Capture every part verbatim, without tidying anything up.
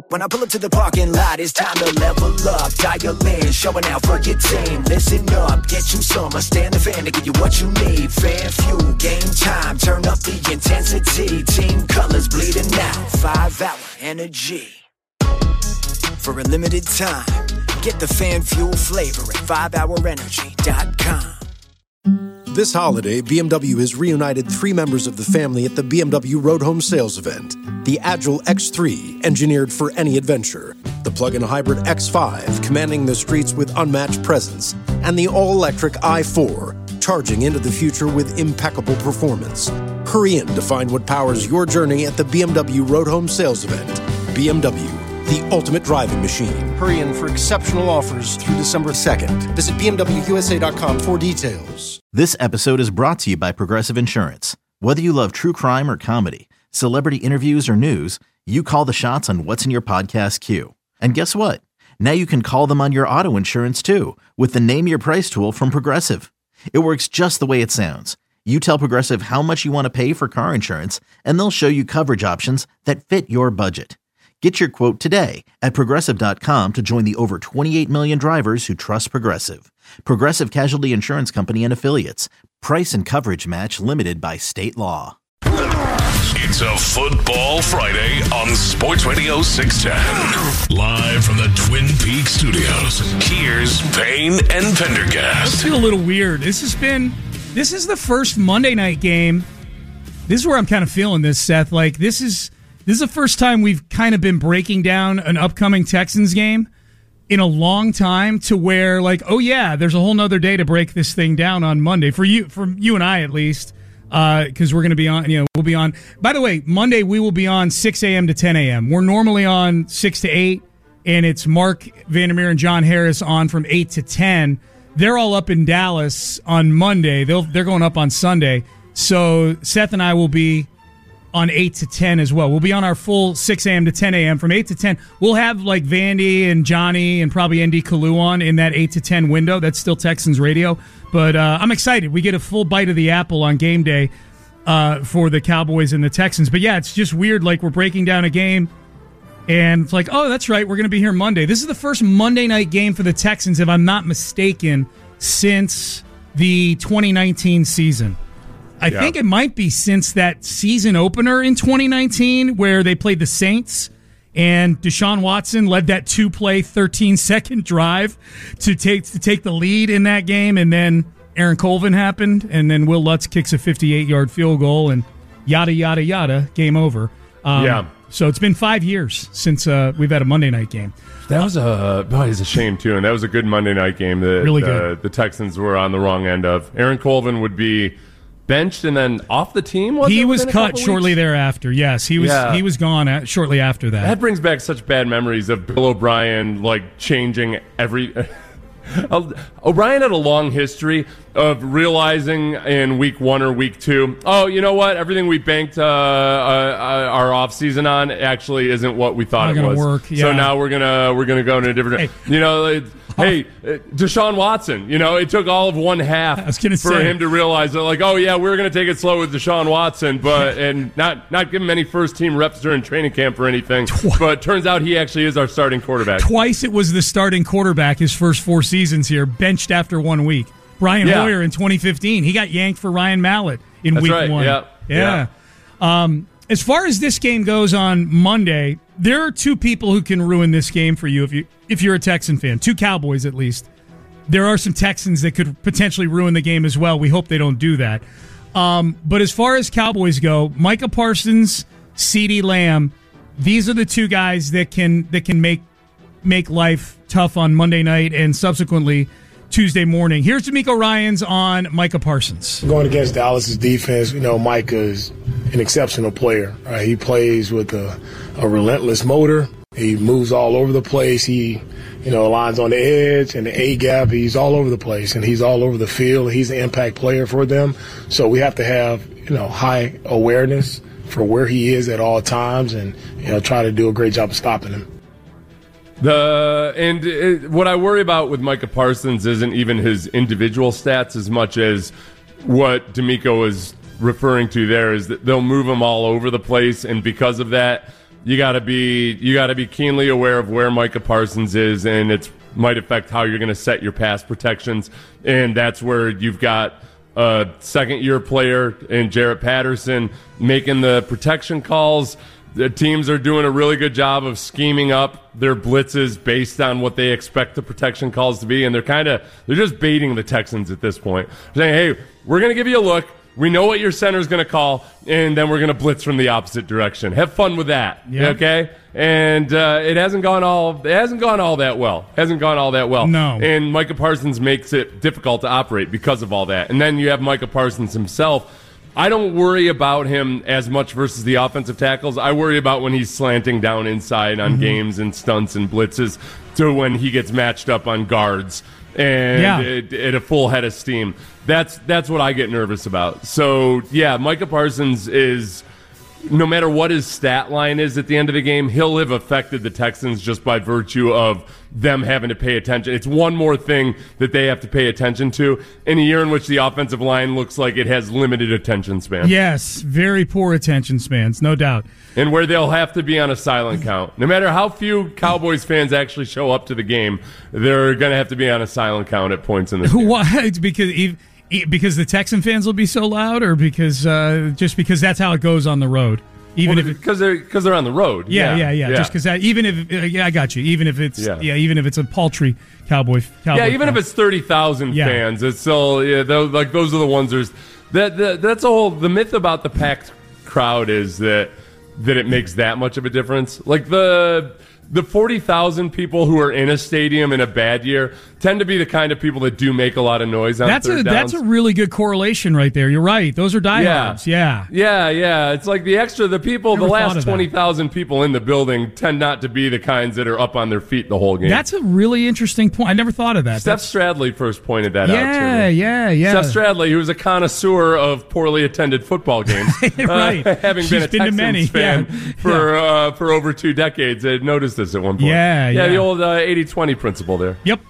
When I pull up to the parking lot, it's time to level up. Dial in, showing out for your team. Listen up, get you some. I stand the fan to give you what you need. Fan fuel, game time, turn up the intensity. Team colors bleeding out, five hour energy. For a limited time, get the fan fuel flavor at five hour energy dot com. This holiday, B M W has reunited three members of the family at the B M W Road Home Sales event. The Agile X three, engineered for any adventure. The plug-in hybrid X five, commanding the streets with unmatched presence. And the all-electric i four, charging into the future with impeccable performance. Hurry in to find what powers your journey at the B M W Road Home Sales event. B M W, the ultimate driving machine. Hurry in for exceptional offers through December second. Visit B M W U S A dot com for details. This episode is brought to you by Progressive Insurance. Whether you love true crime or comedy, celebrity interviews or news, you call the shots on what's in your podcast queue. And guess what? Now you can call them on your auto insurance too with the Name Your Price tool from Progressive. It works just the way it sounds. You tell Progressive how much you want to pay for car insurance, and they'll show you coverage options that fit your budget. Get your quote today at Progressive dot com to join the over twenty-eight million drivers who trust Progressive. Progressive Casualty Insurance Company and Affiliates. Price and coverage match limited by state law. It's a Football Friday on Sports Radio six ten. Live from the Twin Peaks studios. Here's Payne and Pendergast. I feel a little weird. This has been, this is the first Monday night game. This is where I'm kind of feeling this, Seth. Like, this is... This is the first time we've kind of been breaking down an upcoming Texans game in a long time to where, like, oh, yeah, there's a whole nother day to break this thing down on Monday. For you for you and I, at least, because uh, we're going to be on, you know, we'll be on. By the way, Monday we will be on six a.m. to ten a.m. We're normally on six to eight, and it's Mark Vandermeer and John Harris on from eight to ten. They're all up in Dallas on Monday. They'll, they're going up on Sunday. So Seth and I will be on eight to ten as well. We'll be on our full six a.m. to ten a.m. From eight to ten. We'll have like Vandy and Johnny and probably N D Kalu on in that eight to ten window. That's still Texans radio. But uh, I'm excited. We get a full bite of the apple on game day uh, for the Cowboys and the Texans. But yeah, it's just weird. Like, we're breaking down a game and it's like, oh, that's right, we're going to be here Monday. This is the first Monday night game for the Texans, if I'm not mistaken, since the twenty nineteen season. I yeah. think it might be since that season opener in twenty nineteen where they played the Saints and Deshaun Watson led that two-play, thirteen-second drive to take to take the lead in that game, and then Aaron Colvin happened, and then Will Lutz kicks a fifty-eight-yard field goal, and yada, yada, yada, game over. Um, yeah. So it's been five years since uh, we've had a Monday night game. That was a oh, it's a shame, too, and that was a good Monday night game that really good. Uh, the Texans were on the wrong end of. Aaron Colvin would be benched and then off the team? Was he it was cut shortly weeks? thereafter. Yes, he was. Yeah. He was gone at, shortly after that. That brings back such bad memories of Bill O'Brien, like changing every. O'Brien had a long history of realizing in week one or week two, oh, you know what? Everything we banked uh, uh, our off season on actually isn't what we thought Not it was. Work. Yeah. So now we're gonna we're gonna go in a different. Hey. You know. It, Hey, Deshaun Watson, you know, it took all of one half for say. him to realize that, like, oh, yeah, we're going to take it slow with Deshaun Watson, but and not not give him any first-team reps during training camp or anything. Twice. But it turns out he actually is our starting quarterback. Twice it was the starting quarterback his first four seasons here, benched after one week. Brian yeah. Hoyer in twenty fifteen. He got yanked for Ryan Mallett in That's week right. one. Yeah. Yeah. yeah. Um, as far as this game goes on Monday, there are two people who can ruin this game for you if you if you're a Texan fan. Two Cowboys, at least. There are some Texans that could potentially ruin the game as well. We hope they don't do that. Um, but as far as Cowboys go, Micah Parsons, CeeDee Lamb, these are the two guys that can that can make make life tough on Monday night and subsequently Tuesday morning. Here's DeMeco Ryans on Micah Parsons. Going against Dallas's defense, you know, Micah is an exceptional player. Right? He plays with a, a relentless motor. He moves all over the place. He, you know, lines on the edge and the A-gap. He's all over the place, and he's all over the field. He's an impact player for them. So we have to have, you know, high awareness for where he is at all times and, you know, try to do a great job of stopping him. The and it, what I worry about with Micah Parsons isn't even his individual stats as much as what DeMeco is referring to there is that they'll move him all over the place, and because of that, you got to be you got to be keenly aware of where Micah Parsons is, and it might affect how you're going to set your pass protections. And that's where you've got a second-year player in Jarrett Patterson making the protection calls. The teams are doing a really good job of scheming up their blitzes based on what they expect the protection calls to be, and they're kind of they're just baiting the Texans at this point. They're saying, hey, we're going to give you a look. We know what your center's going to call, and then we're going to blitz from the opposite direction. Have fun with that, yep. Okay? And uh, it hasn't gone all it hasn't gone all that well. Hasn't gone all that well. No. And Micah Parsons makes it difficult to operate because of all that. And then you have Micah Parsons himself. I don't worry about him as much versus the offensive tackles. I worry about when he's slanting down inside on mm-hmm. games and stunts and blitzes to when he gets matched up on guards and yeah. at, at a full head of steam. That's that's what I get nervous about. So, yeah, Micah Parsons is, no matter what his stat line is at the end of the game, he'll have affected the Texans just by virtue of them having to pay attention. It's one more thing that they have to pay attention to in a year in which the offensive line looks like it has limited attention span. Yes, very poor attention spans, no doubt. And where they'll have to be on a silent count. No matter how few Cowboys fans actually show up to the game, they're going to have to be on a silent count at points in this game. Why? Because even... Because the Texan fans will be so loud, or because uh, just because that's how it goes on the road? Even well, if it, because they're because they're on the road. Yeah, yeah, yeah. yeah. Just because that, even if uh, yeah, I got you. Even if it's yeah, yeah even if it's a paltry Cowboy. Cowboy yeah, even fan. if it's thirty thousand yeah. fans, it's still yeah. Those, like those are the ones. There's that, that. That's a whole. The myth about the packed crowd is that that it makes that much of a difference. Like the. The forty thousand people who are in a stadium in a bad year tend to be the kind of people that do make a lot of noise on that's third a, downs. That's a really good correlation right there. You're right. Those are diehards. Yeah. Yeah, yeah. yeah. It's like the extra, the people, Never the last twenty thousand people in the building tend not to be the kinds that are up on their feet the whole game. That's a really interesting point. I never thought of that. Steph that's... Stradley first pointed that yeah, out to me. Yeah, yeah, yeah. Steph Stradley, who was a connoisseur of poorly attended football games. right. Uh, having She's been a been Texans many. fan yeah. for, yeah. Uh, for over two decades, I noticed this at one point. Yeah. Yeah, yeah. the old uh, eighty twenty principle there. Yep.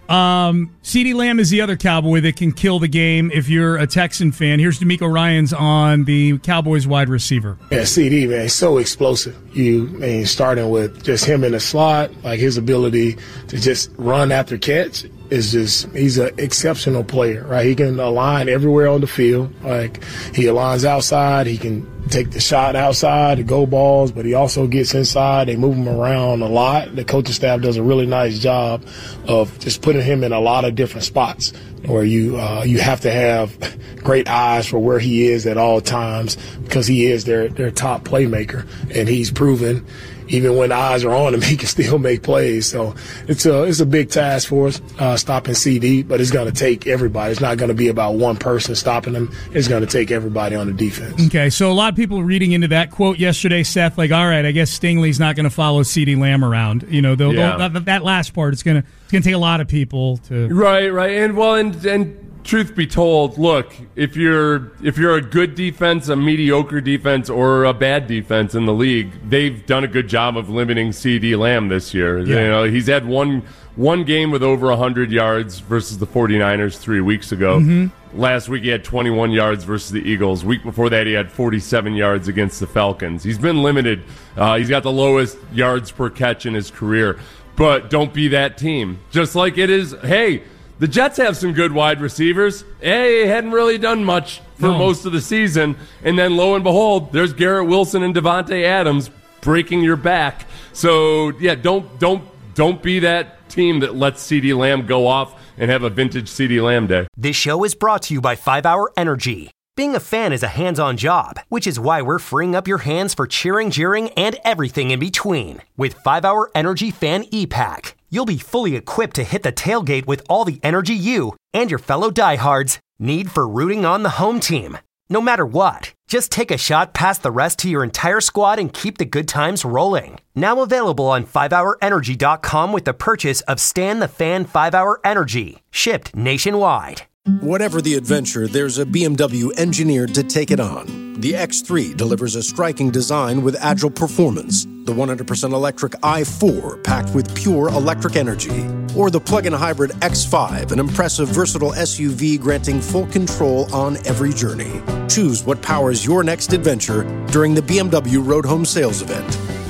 Um, CeeDee Lamb is the other Cowboy that can kill the game if you're a Texan fan. Here's DeMeco Ryans on the Cowboys wide receiver. Yeah, CeeDee, man, he's so explosive. You I mean, starting with just him in the slot, like his ability to just run after catch is just, he's an exceptional player, right? He can align everywhere on the field. Like, he aligns outside, he can take the shot outside, the go balls, but he also gets inside. They move him around a lot. The coaching staff does a really nice job of just putting him in a lot of different spots where you uh, you have to have great eyes for where he is at all times because he is their, their top playmaker, and he's proven even when eyes are on him, he can still make plays. So it's a it's a big task for us uh, stopping C D, but it's going to take everybody. It's not going to be about one person stopping him. It's going to take everybody on the defense. Okay, so a lot of people reading into that quote yesterday, Seth, like, all right, I guess Stingley's not going to follow CeeDee Lamb around. You know, they'll, yeah. they'll, that, that last part, it's going to it's going to take a lot of people to right, right, and well, and and. Truth be told, look, if you're if you're a good defense, a mediocre defense, or a bad defense in the league, they've done a good job of limiting CeeDee Lamb this year. Yeah. You know, he's had one one game with over one hundred yards versus the 49ers three weeks ago. Mm-hmm. Last week he had twenty-one yards versus the Eagles. Week before that he had forty-seven yards against the Falcons. He's been limited. Uh, he's got the lowest yards per catch in his career. But don't be that team. Just like it is, hey, the Jets have some good wide receivers. Hey, hadn't really done much for no. most of the season. And then lo and behold, there's Garrett Wilson and Devontae Adams breaking your back. So, yeah, don't don't don't be that team that lets CeeDee Lamb go off and have a vintage CeeDee Lamb day. This show is brought to you by five hour Energy. Being a fan is a hands-on job, which is why we're freeing up your hands for cheering, jeering, and everything in between. With five hour Energy Fan E-Pack, you'll be fully equipped to hit the tailgate with all the energy you and your fellow diehards need for rooting on the home team. No matter what, just take a shot past the rest to your entire squad and keep the good times rolling. Now available on five hour energy dot com with the purchase of Stan the Fan five hour Energy, shipped nationwide. Whatever the adventure, there's a B M W engineered to take it on. The X three delivers a striking design with agile performance. The one hundred percent electric i four packed with pure electric energy. Or the plug-in hybrid X five, an impressive, versatile S U V granting full control on every journey. Choose what powers your next adventure during the B M W Road Home Sales Event.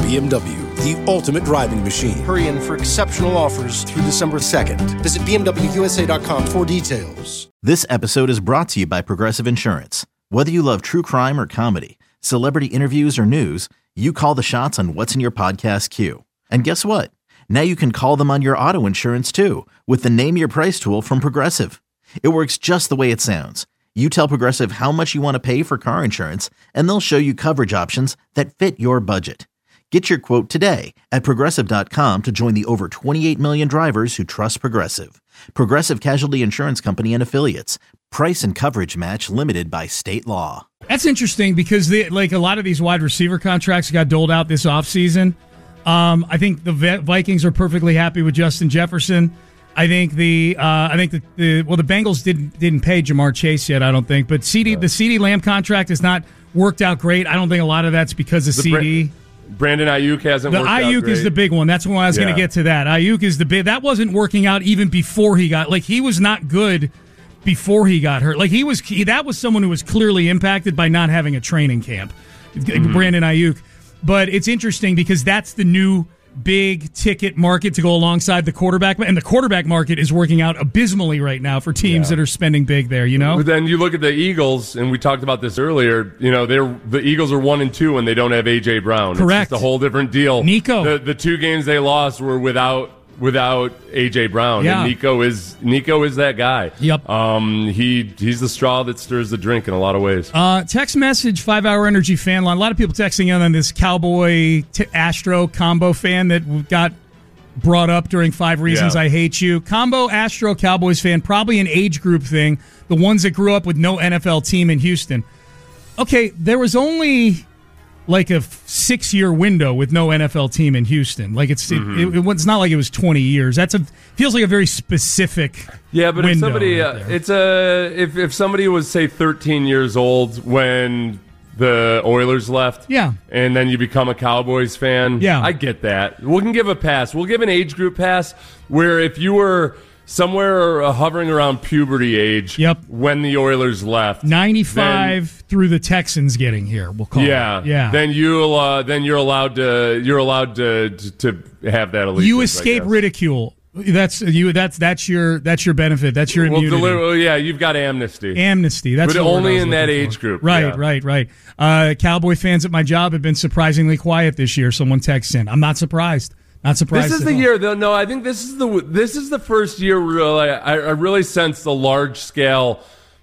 B M W, the ultimate driving machine. Hurry in for exceptional offers through December second. Visit B M W U S A dot com for details. This episode is brought to you by Progressive Insurance. Whether you love true crime or comedy, celebrity interviews or news, you call the shots on what's in your podcast queue. And guess what? Now you can call them on your auto insurance too with the Name Your Price tool from Progressive. It works just the way it sounds. You tell Progressive how much you want to pay for car insurance, and they'll show you coverage options that fit your budget. Get your quote today at Progressive dot com to join the over twenty-eight million drivers who trust Progressive. Progressive Casualty Insurance Company and Affiliates. Price and coverage match limited by state law. That's interesting because they, like a lot of these wide receiver contracts got doled out this offseason. Um, I think the Vikings are perfectly happy with Justin Jefferson. I think the uh, I think the, the well the Bengals didn't didn't pay Jamar Chase yet, I don't think, but C D the CeeDee Lamb contract has not worked out great. I don't think a lot of that's because of C D. Brandon Ayuk hasn't the worked out Ayuk great. is the big one. That's why I was yeah. going to get to that. Ayuk is the big. That wasn't working out even before he got like he was not good before he got hurt. Like he was he, that was someone who was clearly impacted by not having a training camp. Mm-hmm. Brandon Ayuk. But it's interesting because that's the new big ticket market to go alongside the quarterback, and the quarterback market is working out abysmally right now for teams yeah. that are spending big there, you know? But then you look at the Eagles, and we talked about this earlier, you know, they're the Eagles are one and two and they don't have A J Brown. Correct. It's just a whole different deal. Nico. The, the two games they lost were without without A J Brown. Yeah. And Nico is Nico is that guy. Yep. Um he he's the straw that stirs the drink in a lot of ways. Uh text message five hour energy fan line. A lot of people texting in on this Cowboy t- Astro combo fan that got brought up during Five Reasons yeah. I Hate You. Combo Astro Cowboys fan, probably an age group thing. The ones that grew up with no N F L team in Houston. Okay, there was only like a six-year window with no N F L team in Houston. Like it's mm-hmm. it, it, it's not like it was twenty years. That's a feels like a very specific yeah. But if somebody, right uh, it's a if if somebody was say thirteen years old when the Oilers left, yeah, and then you become a Cowboys fan, yeah, I get that. We can give a pass. We'll give an age group pass where if you were somewhere uh, hovering around puberty age yep. when the Oilers left. ninety-five then, through the Texans getting here, we'll call yeah, it. Yeah. Then you'll uh, then you're allowed to you're allowed to to have that allegiance. You escape ridicule. That's you that's that's your that's your benefit. That's your immunity. Well, deliver, yeah, you've got amnesty. Amnesty. That's but only in that age group. Right, yeah. right, right. Uh, Cowboy fans at my job have been surprisingly quiet this year. Someone texts in. I'm not surprised. Not surprised. This is the all. year, though. No, I think this is the this is the first year. Really, I, I really sense the large scale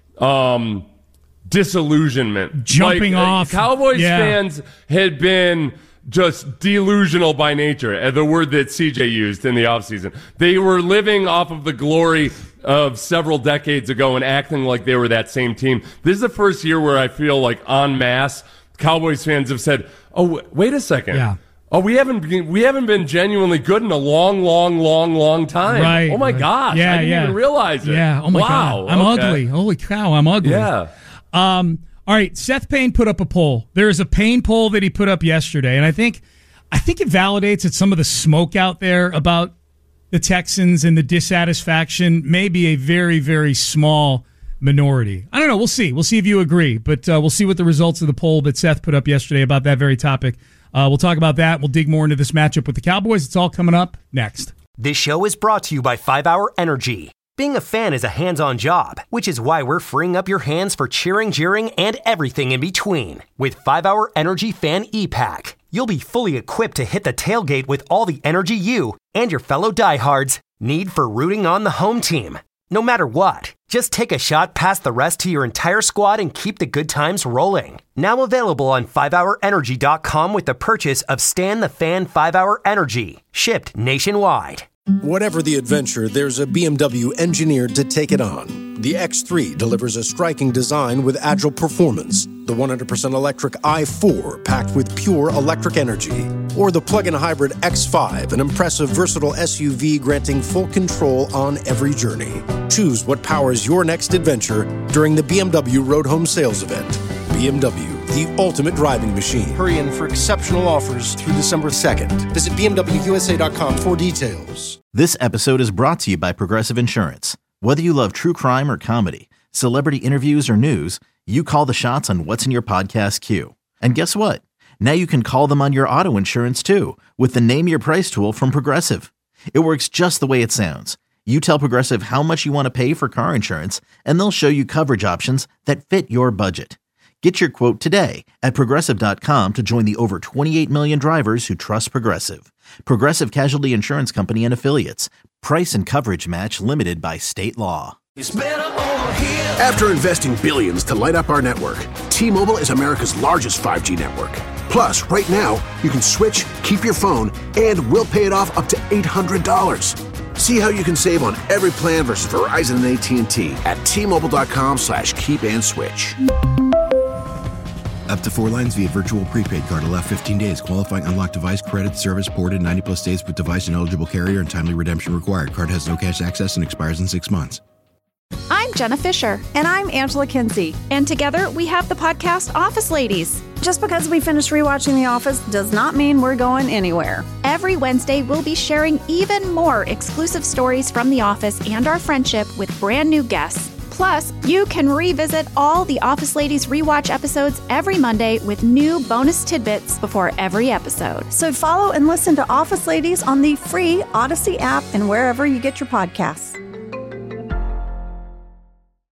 um, disillusionment, jumping like, off. Uh, Cowboys yeah. fans had been just delusional by nature, the word that C J used in the offseason. They were living off of the glory of several decades ago and acting like they were that same team. This is the first year where I feel like en masse Cowboys fans have said, "Oh, wait a second." Yeah. Oh, we haven't been, we haven't been genuinely good in a long, long, long, long time. Right. Oh my right. gosh! Yeah, I didn't yeah. even realize it. Yeah. Oh my wow. god. I'm okay. ugly. Holy cow! I'm ugly. Yeah. Um. All right. Seth Payne put up a poll. There is a Payne poll that he put up yesterday, and I think, I think it validates that some of the smoke out there about the Texans and the dissatisfaction may be a very, very small minority. I don't know. We'll see. We'll see if you agree, but uh, we'll see what the results of the poll that Seth put up yesterday about that very topic. Uh, we'll talk about that. We'll dig more into this matchup with the Cowboys. It's all coming up next. This show is brought to you by five hour Energy. Being a fan is a hands-on job, which is why we're freeing up your hands for cheering, jeering, and everything in between. With five hour Energy Fan E-Pack, you'll be fully equipped to hit the tailgate with all the energy you and your fellow diehards need for rooting on the home team. No matter what, just take a shot past the rest to your entire squad and keep the good times rolling. Now available on five hour energy dot com with the purchase of Stan the Fan five hour Energy, shipped nationwide. Whatever the adventure, there's a B M W engineered to take it on. The X three delivers a striking design with agile performance. The one hundred percent electric i four packed with pure electric energy. Or the plug-in hybrid X five, an impressive versatile S U V granting full control on every journey. Choose what powers your next adventure during the B M W Road Home Sales Event. B M W, the ultimate driving machine. Hurry in for exceptional offers through December second. Visit B M W U S A dot com for details. This episode is brought to you by Progressive Insurance. Whether you love true crime or comedy, celebrity interviews or news, you call the shots on what's in your podcast queue. And guess what? Now you can call them on your auto insurance too with the Name Your Price tool from Progressive. It works just the way it sounds. You tell Progressive how much you want to pay for car insurance, and they'll show you coverage options that fit your budget. Get your quote today at Progressive dot com to join the over twenty-eight million drivers who trust Progressive. Progressive Casualty Insurance Company and Affiliates. Price and coverage match limited by state law. After investing billions to light up our network, T-Mobile is America's largest five G network. Plus, right now, you can switch, keep your phone, and we'll pay it off up to eight hundred dollars. See how you can save on every plan versus Verizon and A T and T at T-Mobile.com slash keep and switch. Up to four lines via virtual prepaid card. Allow fifteen days. Qualifying unlocked device credit service ported ninety plus days with device and eligible carrier and timely redemption required. Card has no cash access and expires in six months. I'm Jenna Fisher. And I'm Angela Kinsey. And together we have the podcast Office Ladies. Just because we finished rewatching The Office does not mean we're going anywhere. Every Wednesday, we'll be sharing even more exclusive stories from The Office and our friendship with brand new guests. Plus, you can revisit all the Office Ladies rewatch episodes every Monday with new bonus tidbits before every episode. So follow and listen to Office Ladies on the free Odyssey app and wherever you get your podcasts.